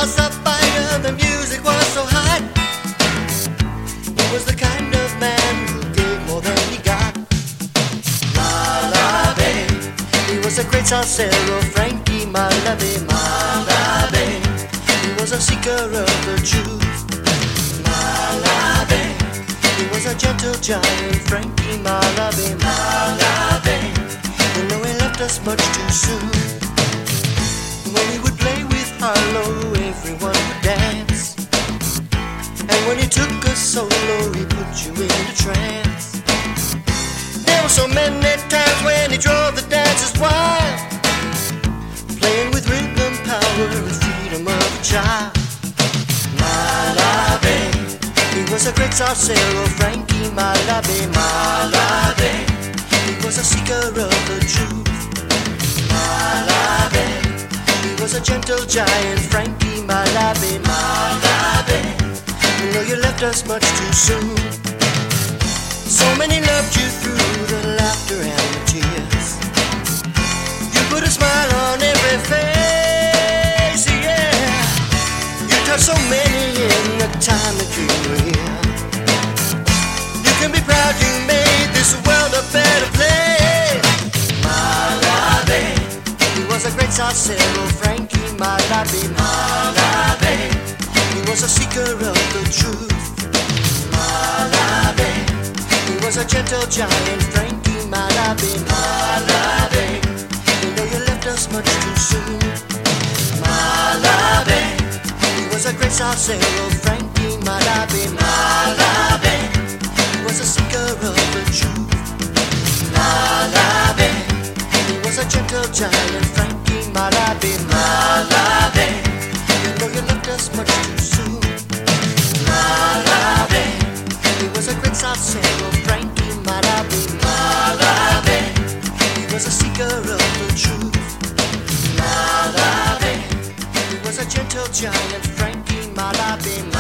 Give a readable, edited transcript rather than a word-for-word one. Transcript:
was a fighter, the music was so hot. He was the kind of man who gave more than he got. Malabe, he was a great salsero, Frankie Malabe. Malabe, he was a seeker of the truth. Malabe, he was a gentle giant, Frankie Malabe. Malabe, you know he left us much too soon. When he would play with Harlow, everyone would dance. And when he took a solo, he put you in a trance. There were so many times when he drove the dancers wild, playing with rhythm, power, and freedom of a child. Malabe, he was a great salsero, Frankie Malabe. Malabe, he was a seeker of the truth. Malabe, he was a gentle giant, Frankie Malabe. Malabe, you know you left us much too soon. So many loved you through the laughter and the tears. You put a smile on every face, yeah. You touched so many in the time that you were here. You can be proud you made this world a better place. Malabe, he was a great salsero, Frankie Malabe. Malabe, he was a seeker of the truth. Malabe, he was a gentle giant, Frankie Malabe. Malabe, you know you left us much too soon. Malabe, he was a great salsero, Frankie Malabe. Malabe, he was a seeker of the truth. Malabe, he was a gentle giant, Frankie Malabe. Malabe, you know you left us much too soon. Malabe, he was a great salsero, Frankie Malabe. Malabe, he was a seeker of the truth. Malabe, he was a gentle giant, Frankie Malabe.